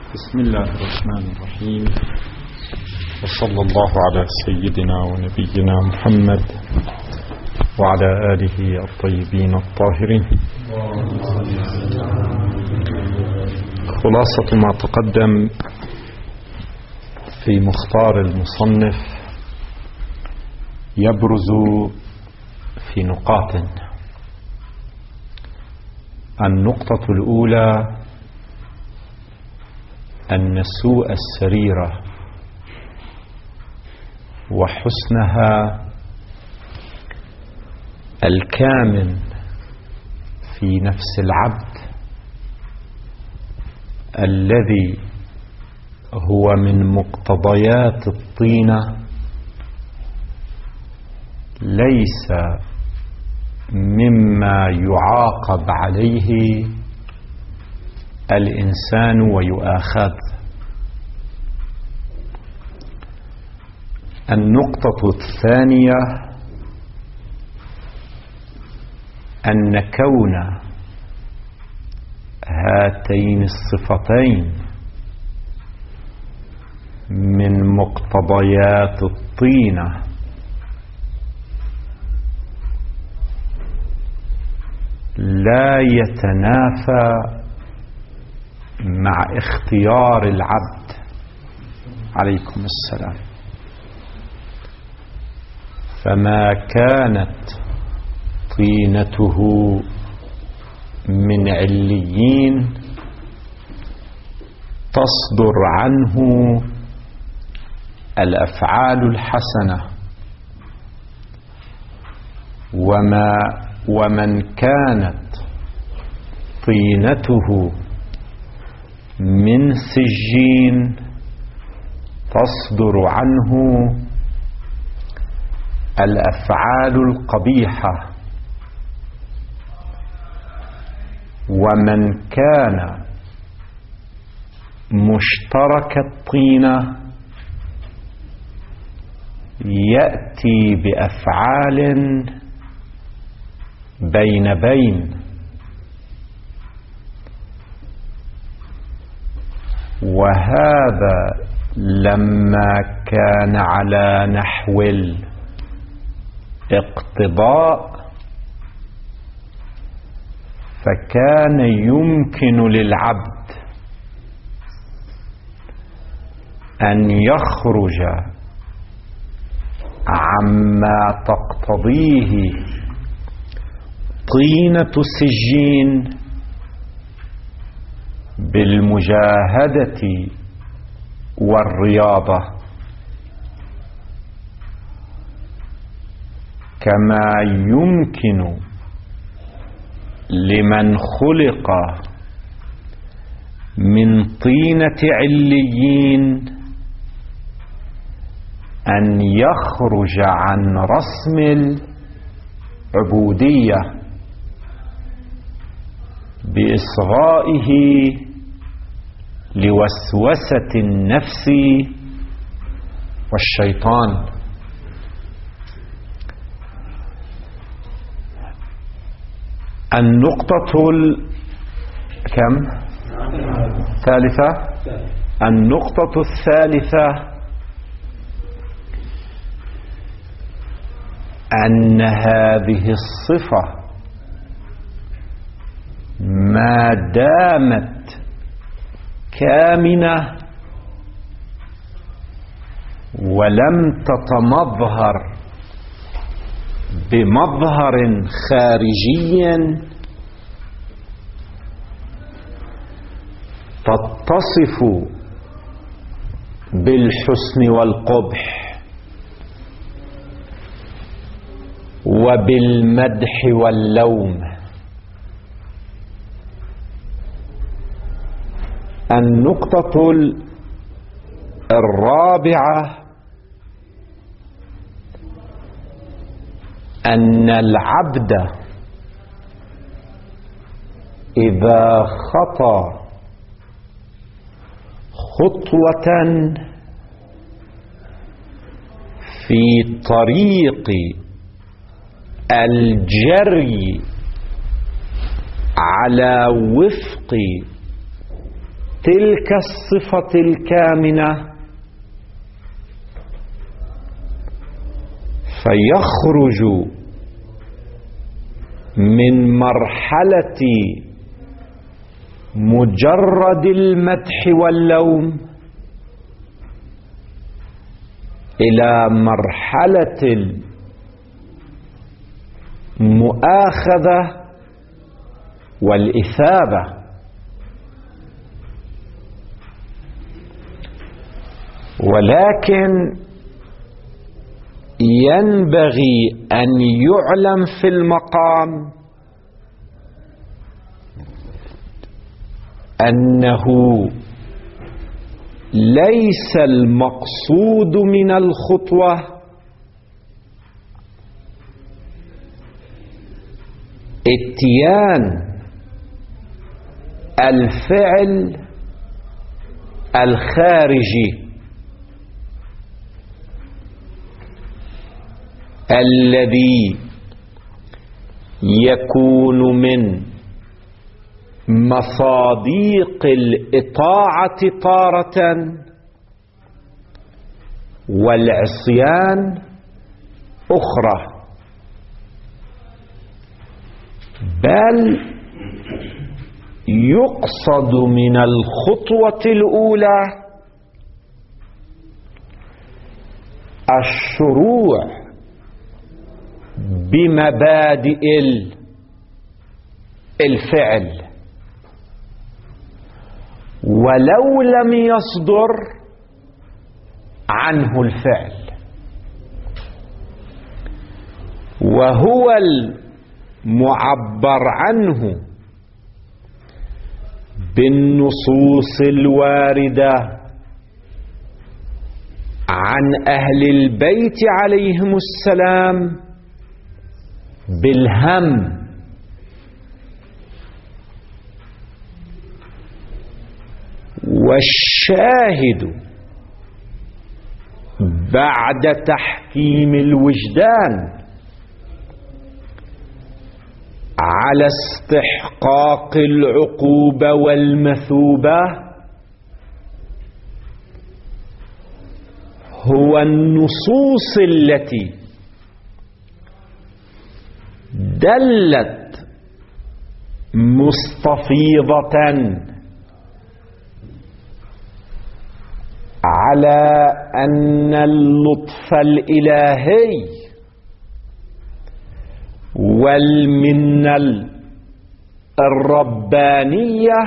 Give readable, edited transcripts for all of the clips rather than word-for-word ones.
بسم الله الرحمن الرحيم، وصلى الله على سيدنا ونبينا محمد وعلى آله الطيبين الطاهرين. خلاصة ما تقدم في مختار المصنف يبرز في نقاط. النقطة الأولى أن سوء السريرة وحسنها الكامن في نفس العبد الذي هو من مقتضيات الطينة ليس مما يعاقب عليه الإنسان ويؤاخذ. النقطة الثانية أن كون هاتين الصفتين من مقتضيات الطينة لا يتنافى مع اختيار العبد. عليكم السلام. فما كانت طينته من عليين تصدر عنه الأفعال الحسنة، ومن كانت طينته من سجين تصدر عنه الأفعال القبيحة، ومن كان مشترك الطينة يأتي بأفعال بين بين، وهذا لما كان على نحو الاقتضاء فكان يمكن للعبد أن يخرج عما تقتضيه طينة سجين بالمجاهدة والرياضة، كما يمكن لمن خلق من طينة عليين أن يخرج عن رسم العبودية بإصغائه لوسوسة النفس والشيطان. النقطة كم؟ ثالثة. النقطة الثالثة أن هذه الصفة ما دامت كامنة ولم تتمظهر بمظهر خارجي تتصف بالحسن والقبح وبالمدح واللوم. النقطة الرابعة أن العبد إذا خطى خطوة في طريق الجري على وفق تلك الصفة الكامنة فيخرج من مرحلة مجرد المدح واللوم إلى مرحلة المؤاخذة والإثابة. ولكن ينبغي أن يعلم في المقام أنه ليس المقصود من الخطوة اتيان الفعل الخارجي الذي يكون من مصاديق الإطاعة تارة والعصيان أخرى، بل يقصد من الخطوة الأولى الشروع بمبادئ الفعل، ولو لم يصدر عنه الفعل، وهو المعبر عنه بالنصوص الواردة عن أهل البيت عليهم السلام بالهم والشاهد بعد تحكيم الوجدان على استحقاق العقوبة والمثوبة هو النصوص التي دلت مستفيضة على أن اللطف الإلهي والمنة الربانية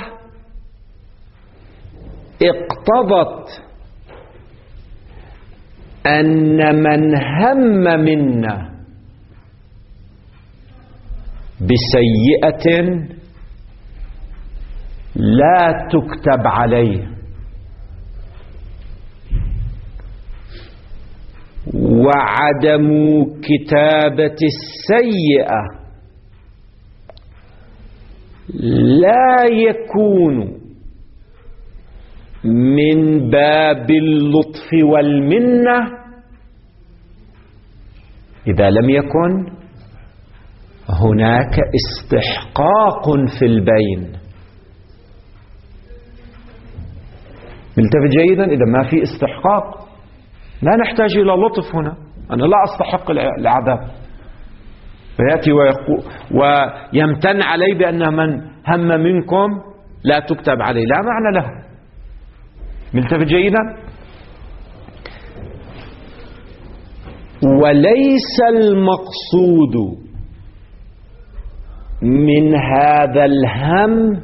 اقتضت أن من هم منا بسيئة لا تكتب عليه، وعدم كتابة السيئة لا يكون من باب اللطف والمنة إذا لم يكن هناك استحقاق في البين. ملتفت جيدا؟ إذا ما في استحقاق لا نحتاج إلى لطف هنا، أنا لا أستحق العذاب، فيأتي ويمتن علي بأن من هم منكم لا تكتب عليه، لا معنى له. ملتفت جيدا؟ وليس المقصود من هذا الهم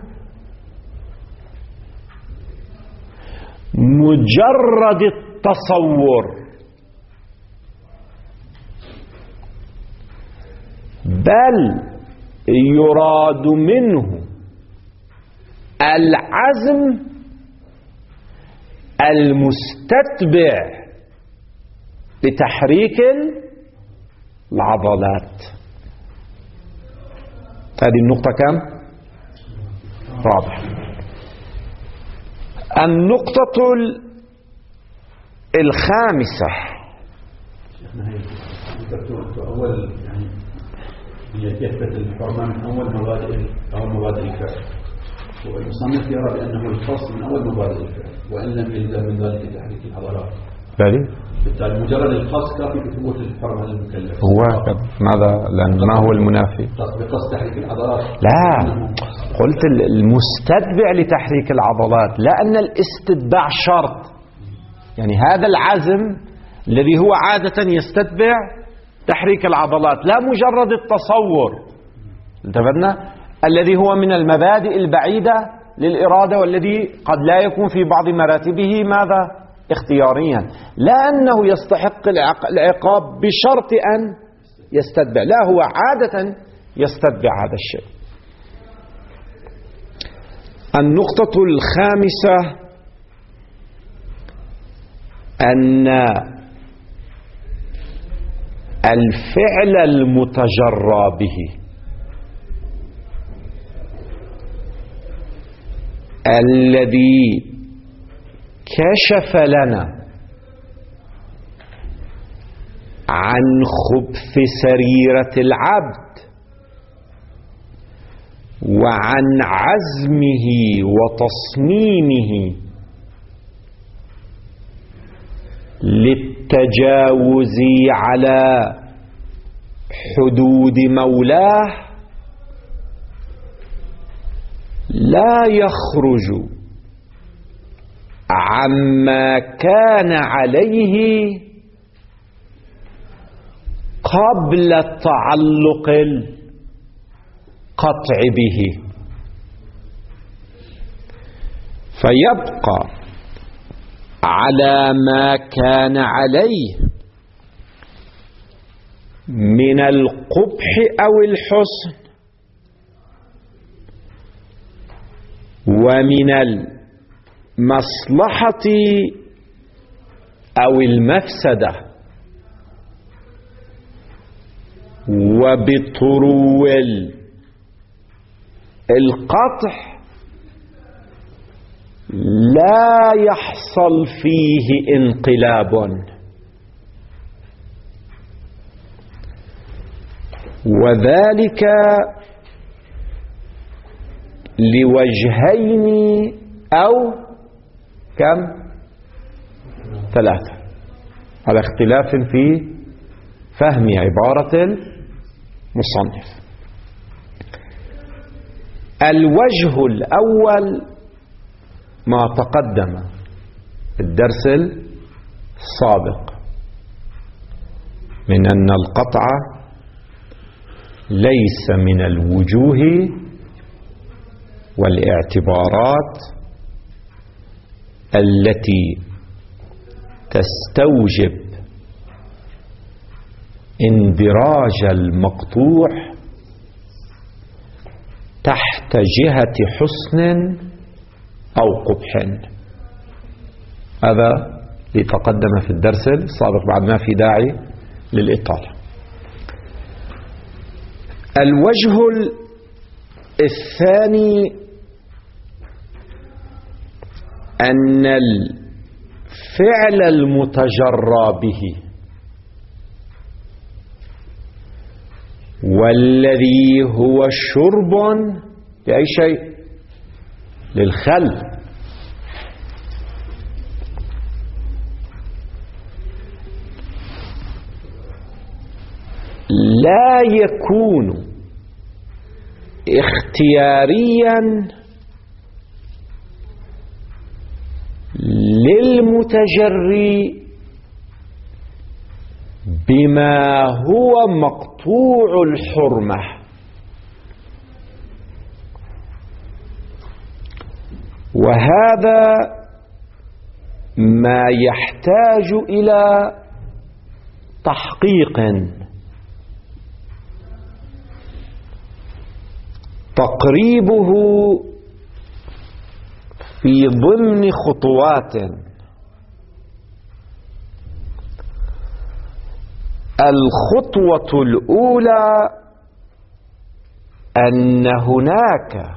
مجرد التصور، بل يراد منه العزم المستتبع لتحريك العضلات. هذه النقطة كم؟ واضح. النقطة الخامسة أول يعني يثبت الحرمة من أول مبادئ الفعل، والمصنف يرى بأنه الخاص من أول مبادئ الفعل وإن لم يلزم من ذلك تحريك العضلات. بالتالي مجرد الخاص كافي في ثبوت الحرمة للمكلف. هو ماذا؟ لأن ما هو المنافي؟ بقصد تحريك العضلات. لا، قلت المستتبع لتحريك العضلات، لا أن الاستتباع شرط. يعني هذا العزم الذي هو عادة يستتبع تحريك العضلات، لا مجرد التصور. انتبهنا؟ الذي هو من المبادئ البعيدة للإرادة، والذي قد لا يكون في بعض مراتبه ماذا؟ اختياريا. لا أنه يستحق العقاب بشرط أن يستتبع، لا، هو عادة يستتبع هذا الشيء. النقطة الخامسة أن الفعل المتجرى به الذي كشف لنا عن خبث سريرة العبد وعن عزمه وتصميمه للتجاوز على حدود مولاه لا يخرج عما كان عليه قبل تعلق القطع به، فيبقى على ما كان عليه من القبح أو الحسن ومن المصلحة أو المفسدة، وبطرو القطع لا يحصل فيه انقلاب، وذلك لوجهين أو كم؟ 3 على اختلاف في فهم عبارة المصنف. الوجه الأول ما تقدم في الدرس السابق من أن القطع ليس من الوجوه والاعتبارات التي تستوجب اندراج المقطوع تحت جهة حسن أو قبح. هذا لتقدم في الدرس السابق بعد ما في داعي للإطالة. الوجه الثاني أن الفعل المتجرى به والذي هو شرب لأي شيء، للخل، لا يكون اختياريا للمتجري بما هو مقطوع الحرمة، وهذا ما يحتاج إلى تحقيق تقريبه في ضمن خطوات. الخطوة الأولى أن هناك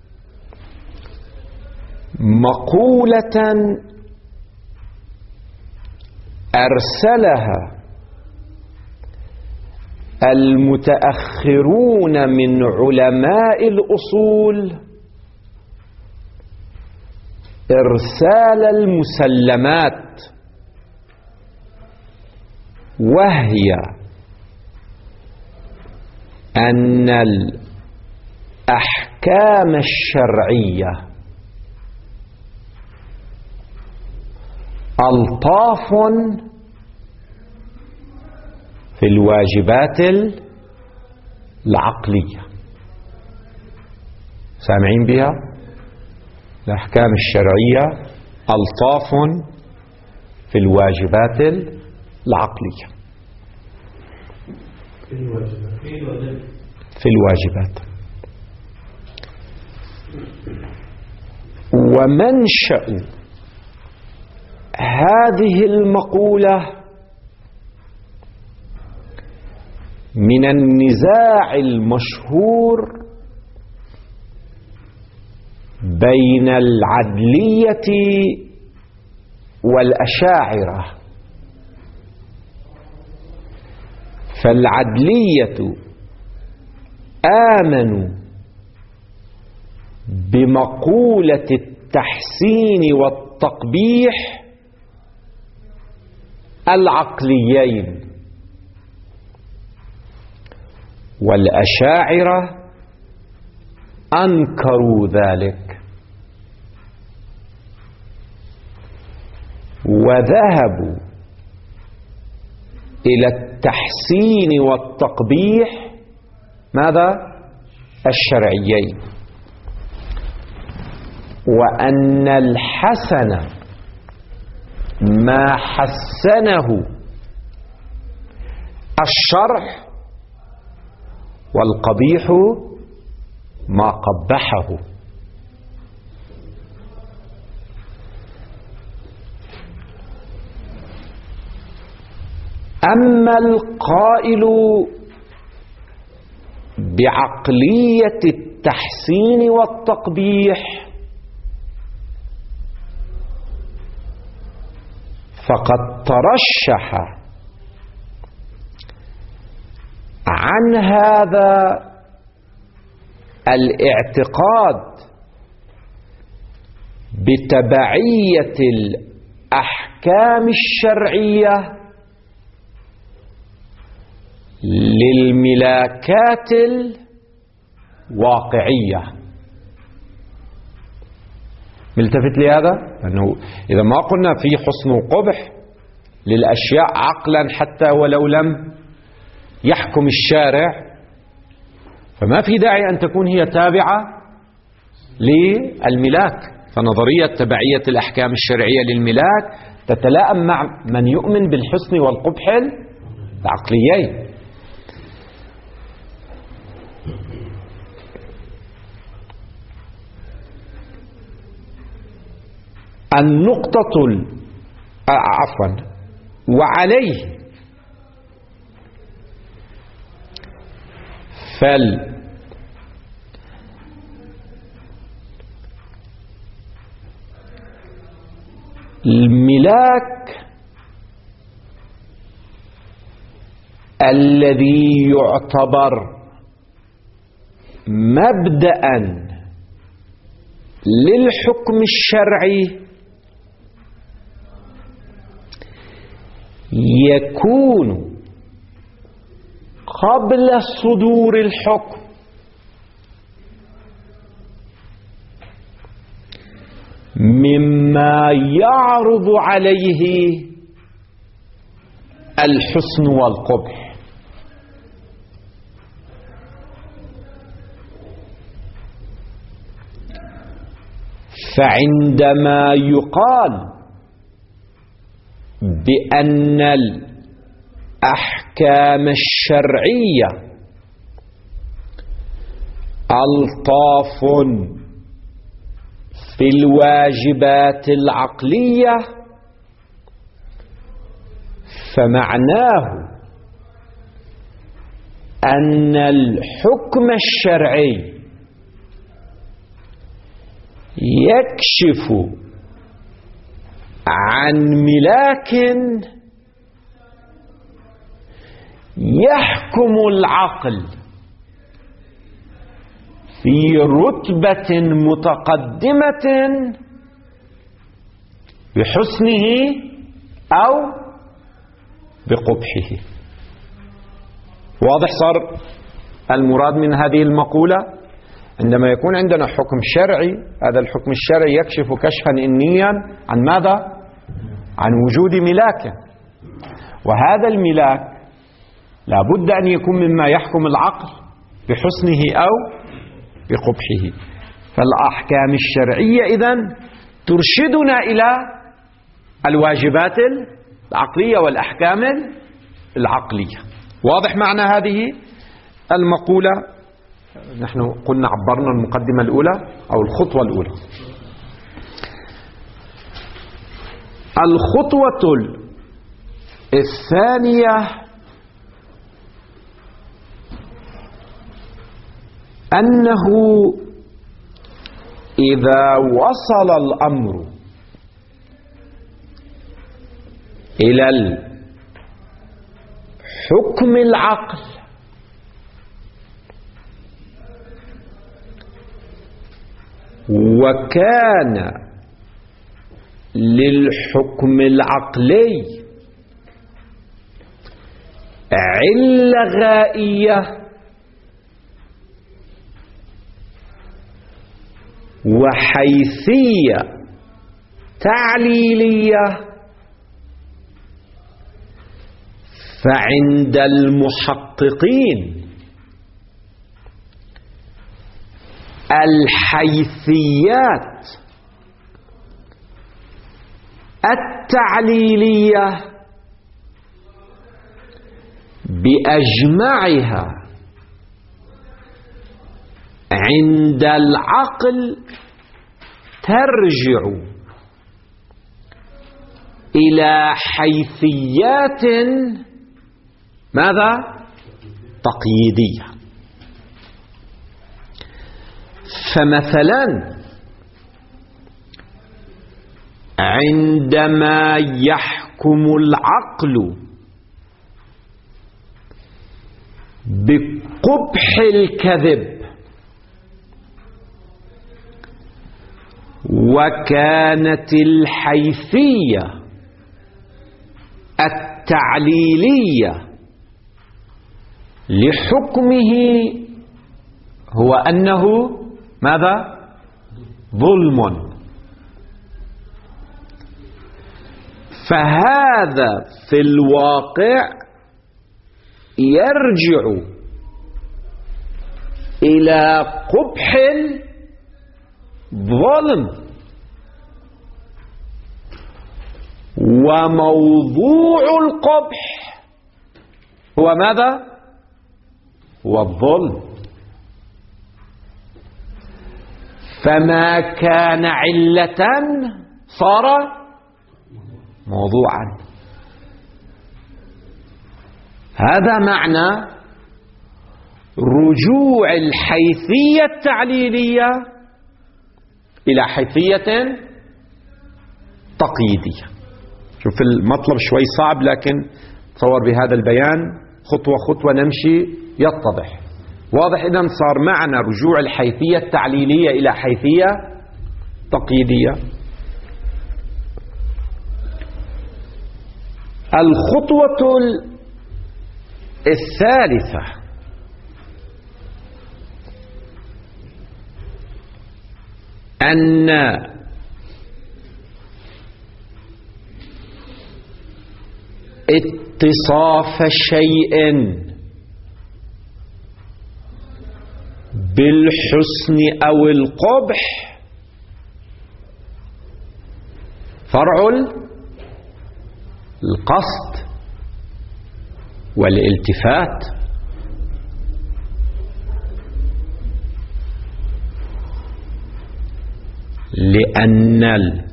مقولة أرسلها المتأخرون من علماء الأصول إرسال المسلمات، وهي أن الأحكام الشرعية ألطاف في الواجبات العقلية. سامعين بها؟ الأحكام الشرعية ألطاف في الواجبات العقلية، في الواجبات. ومنشأ هذه المقولة من النزاع المشهور بين العدلية والأشاعرة. فالعدلية آمنوا بمقولة التحسين والتقبيح العقليين، والأشاعرة أنكروا ذلك وذهبوا إلى التحسين والتقبيح ماذا؟ الشرعيين، وأن الحسن ما حسنه الشرع والقبيح ما قبحه. أما القائل بعقلية التحسين والتقبيح فقد ترشح عن هذا الاعتقاد بتبعية الأحكام الشرعية للملاكات الواقعية. ملتفت لهذا؟ لأنه إذا ما قلنا في حسن وقبح للأشياء عقلا حتى ولو لم يحكم الشارع، فما في داعي أن تكون هي تابعة للملاك. فنظرية تبعية الأحكام الشرعية للملاك تتلائم مع من يؤمن بالحسن والقبح العقليين. النقطة وعليه الملاك الذي يعتبر مبدأ للحكم الشرعي يكون قبل صدور الحكم مما يعرض عليه الحسن والقبح. فعندما يقال بأن الأحكام الشرعية ألطاف في الواجبات العقلية، فمعناه أن الحكم الشرعي يكشف عن ملاك يحكم العقل في رتبة متقدمة بحسنه أو بقبحه. واضح صار المراد من هذه المقولة؟ عندما يكون عندنا حكم شرعي، هذا الحكم الشرعي يكشف كشفا إنيا عن ماذا؟ عن وجود ملاك، وهذا الملاك لا بد أن يكون مما يحكم العقل بحسنه أو بقبحه. فالأحكام الشرعية إذن ترشدنا إلى الواجبات العقلية والأحكام العقلية. واضح معنى هذه المقولة؟ نحن قلنا عبرنا المقدمة الأولى أو الخطوة الأولى. الخطوة الثانية أنه إذا وصل الأمر إلى الحكم العقل وكان للحكم العقلي علة غائية وحيثية تعليلية، فعند المحققين الحيثيات التعليلية بأجمعها عند العقل ترجع إلى حيثيات ماذا؟ تقييدية. فمثلا عندما يحكم العقل بقبح الكذب وكانت الحيثية التعليلية لحكمه هو أنه ماذا؟ ظلم، فهذا في الواقع يرجع إلى قبح الظلم، وموضوع القبح هو ماذا؟ هو الظلم. فما كان علة صار موضوعا. هذا معنى رجوع الحيثية التعليلية إلى حيثية تقييدية. شوف المطلب شوي صعب، لكن تصور بهذا البيان خطوة خطوة نمشي يتضح. واضح؟ إذن صار معنى رجوع الحيثية التعليلية إلى حيثية تقييدية. الخطوة الثالثة أن اتصاف شيء بالحسن أو القبح فرع القصد والالتفات. لأن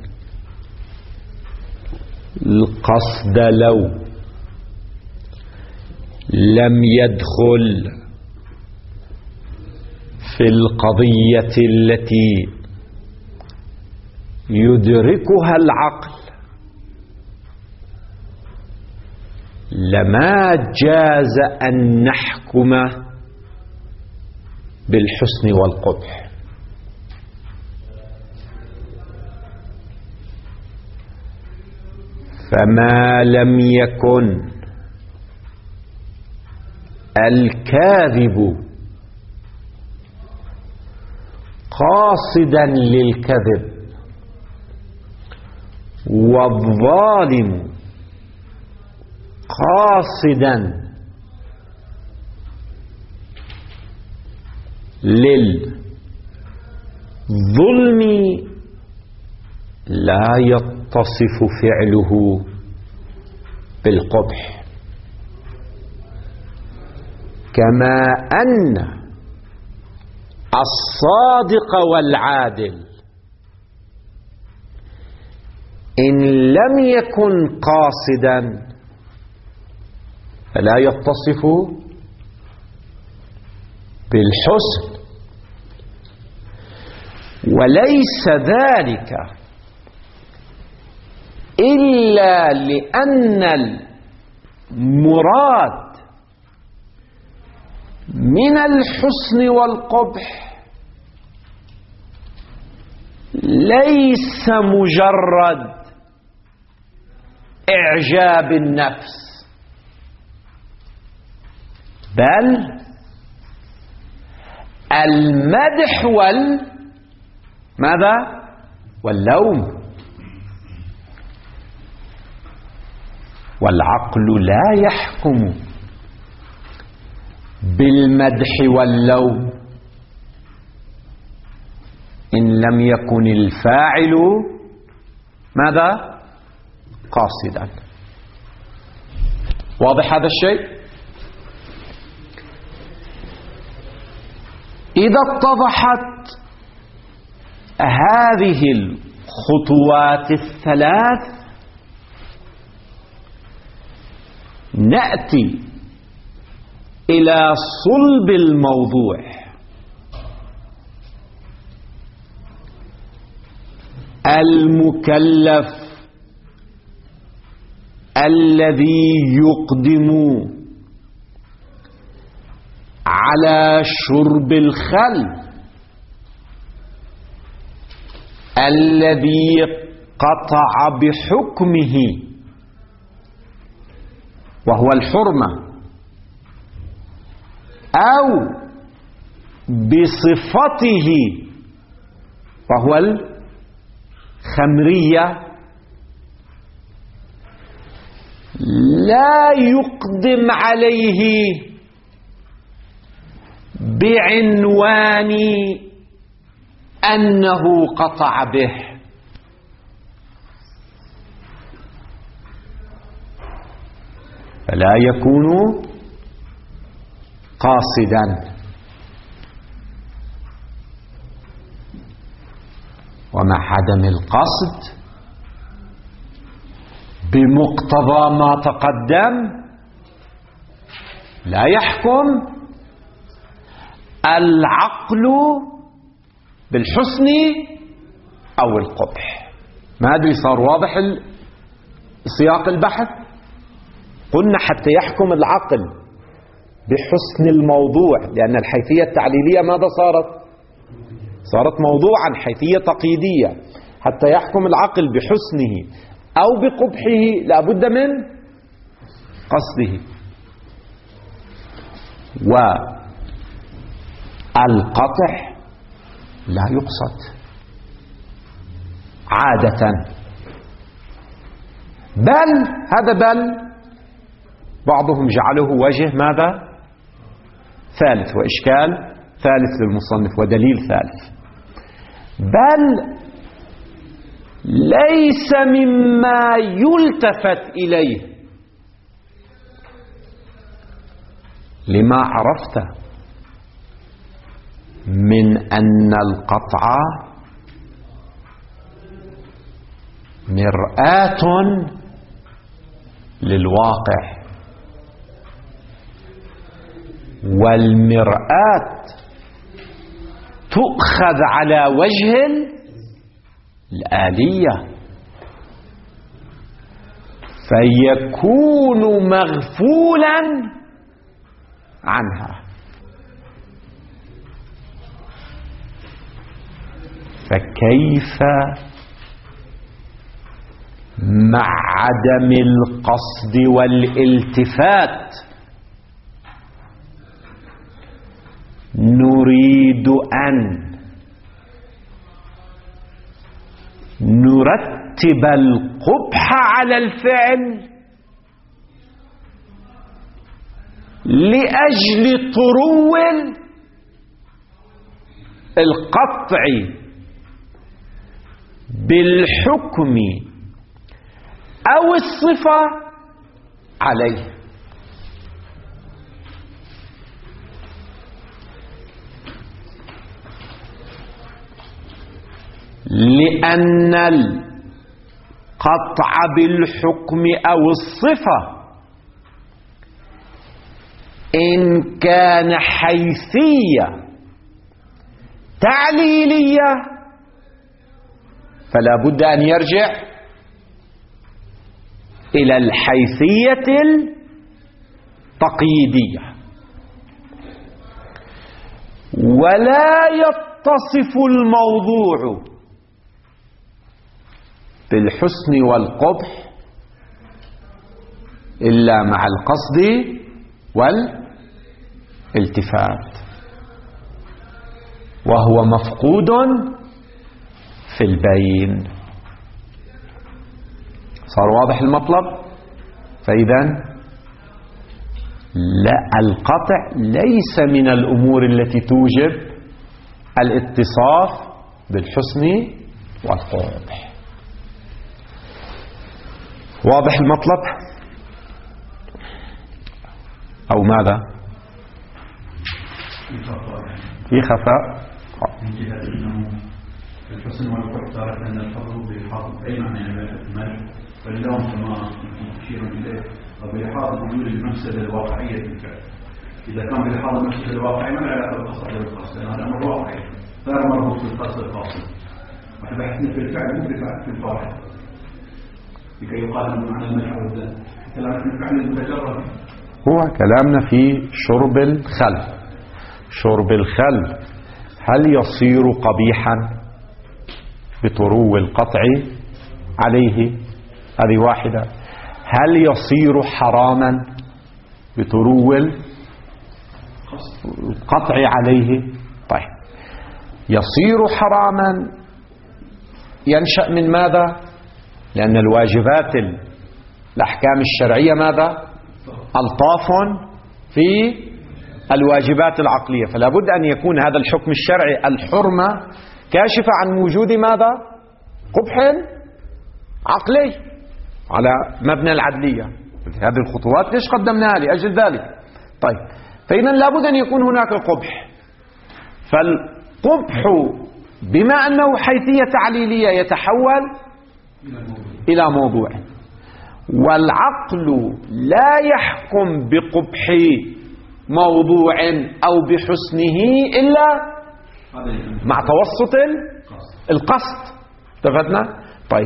القصد لو لم يدخل في القضية التي يدركها العقل لما جاز أن نحكم بالحسن والقبح. فما لم يكن الكاذب قاصدا للكذب والظالم قاصدا للظلم لا يتصف فعله بالقبح، كما أن الصادق والعادل إن لم يكن قاصدا فلا يتصف بالحسن، وليس ذلك إلا لأن المراد من الحسن والقبح ليس مجرد إعجاب النفس، بل المدح ماذا؟ واللوم. والعقل لا يحكم بالمدح واللوم إن لم يكن الفاعل ماذا؟ قاصدا. واضح هذا الشيء؟ إذا اتضحت هذه الخطوات الثلاث نأتي إلى صلب الموضوع. المكلف الذي يقدم على شرب الخل الذي قطع بحكمه وهو الحرمة أو بصفته وهو الخمرية لا يقدم عليه بعنوان أنه قطع به، فلا يكون قاصدا. ومع عدم القصد بمقتضى ما تقدم لا يحكم العقل بالحسن أو القبح. ما أدري صار واضح سياق البحث؟ قلنا حتى يحكم العقل بحسن الموضوع، لأن الحيثية التعليلية ماذا صارت موضوعا، حيثية تقييدية. حتى يحكم العقل بحسنه أو بقبحه لا بد من قصده. والقطع لا يقصد عادة، بل بعضهم جعله وجه ماذا؟ ثالث وإشكال ثالث للمصنف ودليل ثالث. بل ليس مما يلتفت إليه لما عرفت من أن القطع مرآة للواقع، والمرآة تؤخذ على وجه الآلية، فيكون مغفولا عنها. فكيف مع عدم القصد والالتفات. نريد أن نرتب القبح على الفعل لأجل طرو القطع بالحكم أو الصفة عليه. لأن القطع بالحكم أو الصفة إن كان حيثية تعليلية فلا بد أن يرجع إلى الحيثية التقييدية، ولا يتصف الموضوع بالحسن والقبح إلا مع القصد والالتفات، وهو مفقود في البين. صار واضح المطلب؟ فإذا لا، القطع ليس من الأمور التي توجب الاتصاف بالحسن والقبح. واضح المطلب أو ماذا؟ في خفاء من جهة أنه الحسن والقبح تارة أن الحظ بإحاطة أي معنى الملح واللوم كما تشير إليه، وبإحاطة حلول المفسدة الواقعية بالفعل. إذا كان بإحاطة المفسدة الواقعية ما العلاقة بالقصد والقصد، لأن هذا أمر واقعي غير مربوط بالقصد القاصد. وبحثنا في الفعل مو في الفاعل لكي يقال أنه معنى الملح والدم. كلامنا في الفعل المتجرد هو كلامنا في شرب الخل. شرب الخل هل يصير قبيحا بطرو القطع عليه؟ هذه واحدة. هل يصير حراما بطرو القطع عليه؟ طيب، يصير حراما ينشأ من ماذا؟ لأن الواجبات الأحكام الشرعية ماذا؟ ألطاف في الواجبات العقلية، فلا بد أن يكون هذا الحكم الشرعي الحرمة كاشفة عن وجود ماذا؟ قبح عقلي على مبنى العدلية. هذه الخطوات ليش قدمناها؟ لأجل ذلك. طيب، فإذا لا بد أن يكون هناك قبح. فالقبح بما أنه حيثية تعليلية يتحول إلى موضوع، والعقل لا يحكم بقبح موضوع أو بحسنه إلا مع توسط القصد. اتفقنا؟ طيب،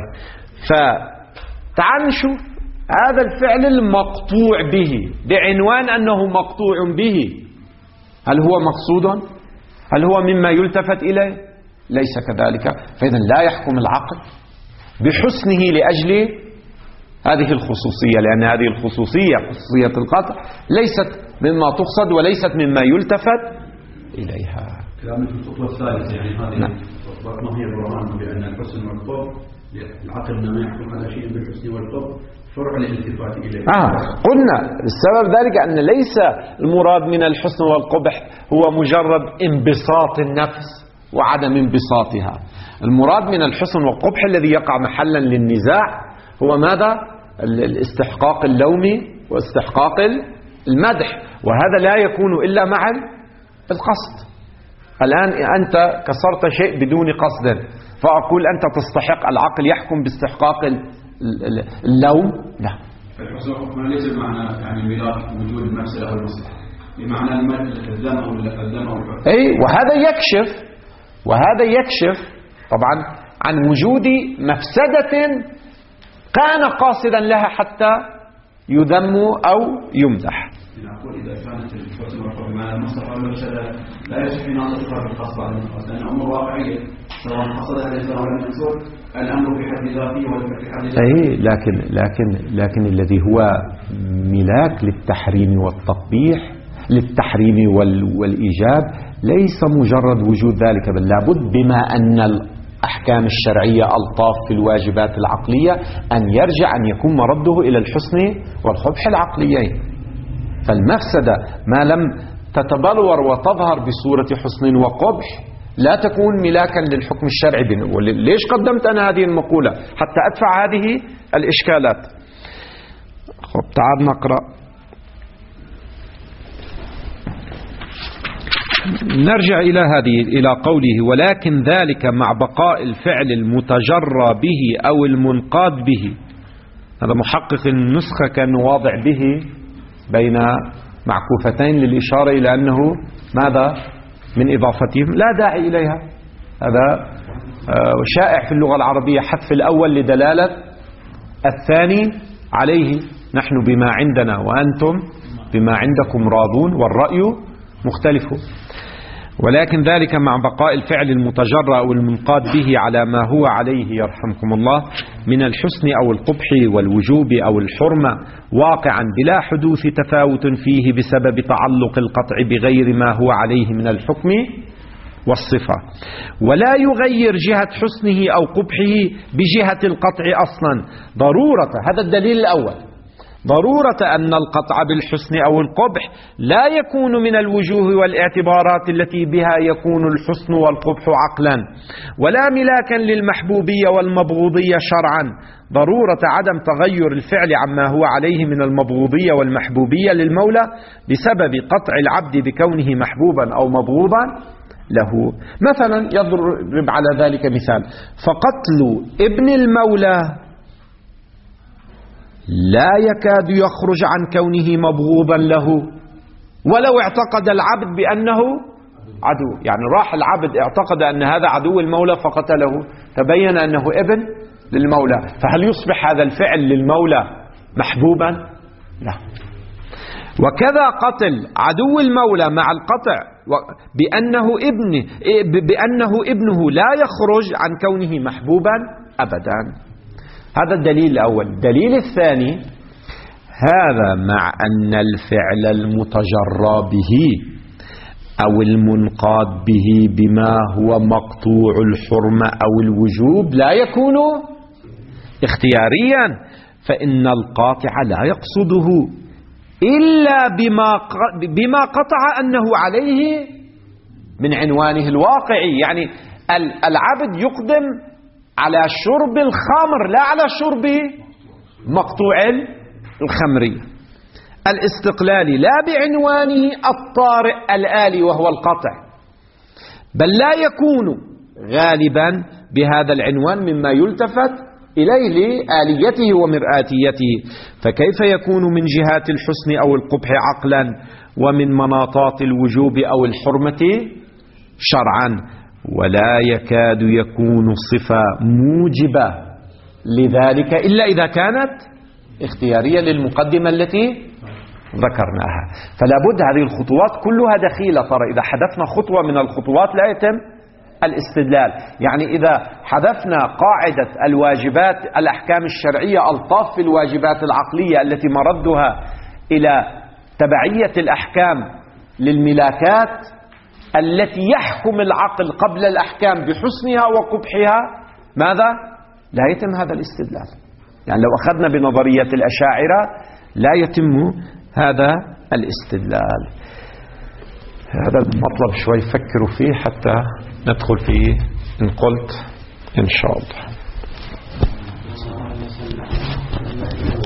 فتعال نشوف هذا الفعل المقطوع به بعنوان أنه مقطوع به، هل هو مقصود؟ هل هو مما يلتفت إليه؟ ليس كذلك. فإذا لا يحكم العقل بحسنه لأجل هذه الخصوصية، لأن هذه الخصوصية خصوصية القطع ليست مما تقصد وليست مما يلتفت إليها. كلامك في الخطوة الثالثة، يعني هذه ما هي برهان بأن الحسن والقبح العقل ما يحكم على شيء بالحسن والقبح فرع الالتفات إليه. قلنا السبب ذلك أن ليس المراد من الحسن والقبح هو مجرد انبساط النفس وعدم انبساطها. المراد من الحسن والقبح الذي يقع محلا للنزاع هو ماذا؟ الاستحقاق اللومي واستحقاق المدح، وهذا لا يكون إلا مع القصد. الآن أنت كسرت شيء بدون قصد، فأقول أنت تستحق، العقل يحكم باستحقاق اللوم؟ لا. الحسن والقبح ليس بمعنى يعني ملاك وجود المفسدة أو المصلحة، بمعنى الذم أو الحكم. أي، وهذا يكشف طبعا عن وجود مفسدة كان قاصدا لها حتى يذم أو يمدح. نقول إذا كانت الحسن والقبح بمعنى المصلحة والمفسدة لا يصح ناطقها بالقصد على المقصد، لأن أمر واقعية سواء قصدها ليس أو لم يقصد الأمر في حد ذاته ولا في حد ذاته. أي لكن الذي هو ملاك للتحريم والتقبيح، للتحريم والإيجاب، ليس مجرد وجود ذلك، بل لابد بما أن الأحكام الشرعية ألطاف في الواجبات العقلية أن يرجع أن يكون مرده إلى الحسن والقبح العقليين. فالمفسدة ما لم تتبلور وتظهر بصورة حسن وقبح لا تكون ملاكا للحكم الشرعي. ليش قدمت أنا هذه المقولة؟ حتى أدفع هذه الإشكالات. تعال نقرأ، نرجع إلى قوله: ولكن ذلك مع بقاء الفعل المتجرى به أو المنقاد به. هذا محقق النسخة كان واضع به بين معكوفتين للإشارة إلى أنه ماذا من إضافتهم لا داعي إليها. هذا شائع في اللغة العربية، حذف الأول لدلالة الثاني عليه. نحن بما عندنا وأنتم بما عندكم راضون، والرأي مختلف. ولكن ذلك مع بقاء الفعل المتجرى أو المنقاد به على ما هو عليه يرحمكم الله من الحسن أو القبح والوجوب أو الحرمة، واقعا بلا حدوث تفاوت فيه بسبب تعلق القطع بغير ما هو عليه من الحكم والصفة، ولا يغير جهة حسنه أو قبحه بجهة القطع أصلا. ضرورة، هذا الدليل الأول، ضرورة أن القطع بالحسن أو القبح لا يكون من الوجوه والاعتبارات التي بها يكون الحسن والقبح عقلا، ولا ملاكا للمحبوبية والمبغوضية شرعا. ضرورة عدم تغير الفعل عما هو عليه من المبغوضية والمحبوبية للمولى بسبب قطع العبد بكونه محبوبا أو مبغوضا له. مثلا يضرب على ذلك مثال: فقتل ابن المولى لا يكاد يخرج عن كونه مبغوضا له ولو اعتقد العبد بأنه عدو. يعني راح العبد اعتقد أن هذا عدو المولى فقتله، تبين أنه ابن للمولى، فهل يصبح هذا الفعل للمولى محبوبا؟ لا. وكذا قتل عدو المولى مع القطع بأنه ابنه لا يخرج عن كونه محبوبا أبدا. هذا الدليل الأول. الدليل الثاني: هذا مع أن الفعل المتجرى به أو المنقاد به بما هو مقطوع الحرمة أو الوجوب لا يكون اختياريا، فإن القاطع لا يقصده إلا بما قطع أنه عليه من عنوانه الواقعي. يعني العبد يقدم على شرب الخمر لا على شرب مقطوع الخمر الاستقلالي، لا بعنوانه الطارئ الآلي وهو القطع، بل لا يكون غالبا بهذا العنوان مما يلتفت إليه لآليته ومرآتيته. فكيف يكون من جهات الحسن أو القبح عقلا ومن مناطات الوجوب أو الحرمة شرعا؟ ولا يكاد يكون صفة موجبة لذلك إلا إذا كانت اختيارية للمقدمة التي ذكرناها. فلا بد هذه الخطوات كلها دخيلة. ترى إذا حذفنا خطوة من الخطوات لا يتم الاستدلال. يعني إذا حذفنا قاعدة الواجبات الأحكام الشرعية ألطاف في الواجبات العقلية التي مردها إلى تبعية الأحكام للملاكات التي يحكم العقل قبل الأحكام بحسنها وقبحها، ماذا؟ لا يتم هذا الاستدلال. يعني لو أخذنا بنظرية الأشاعرة لا يتم هذا الاستدلال. هذا المطلب شوي فكروا فيه حتى ندخل فيه إن قلت إن شاء الله.